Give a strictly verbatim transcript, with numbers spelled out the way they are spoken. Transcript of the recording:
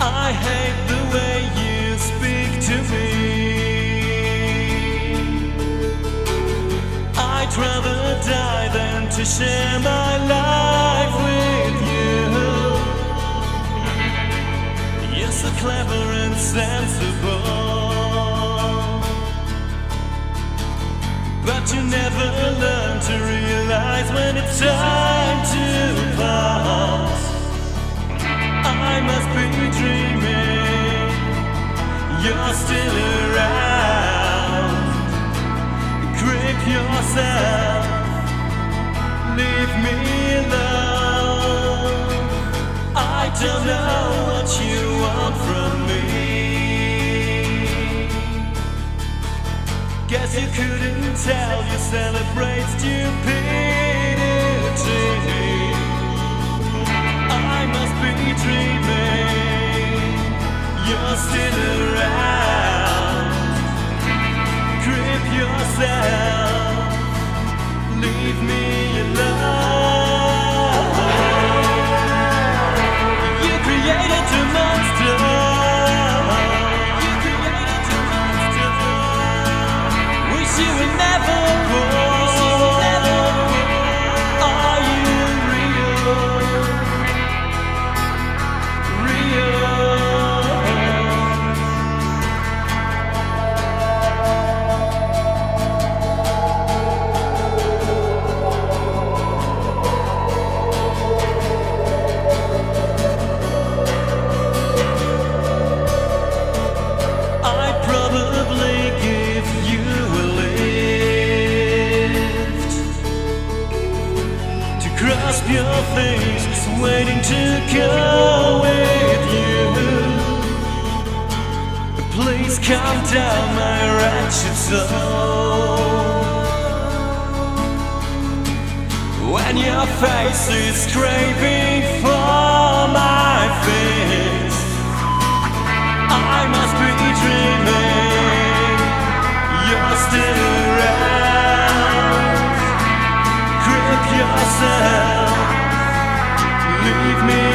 I hate the way you speak to me. I'd rather die than to share my life with you. You're so clever and sensible, but you never learn to realize when it's time to pass. I must be dreaming, you're still around. Grip yourself, leave me alone. I don't know what you want from me. Guess you couldn't tell, you celebrate stupidity. I must be dreaming, you're still around. Grip yourself, leave me alone. You created a monster, you created a monster. Wish you were never born. Are you real? Grasp your things, waiting to go with you. Please calm down my wretched soul. When your face is craving for my fist, I must be dreaming, you're still around. Grip yourself, leave me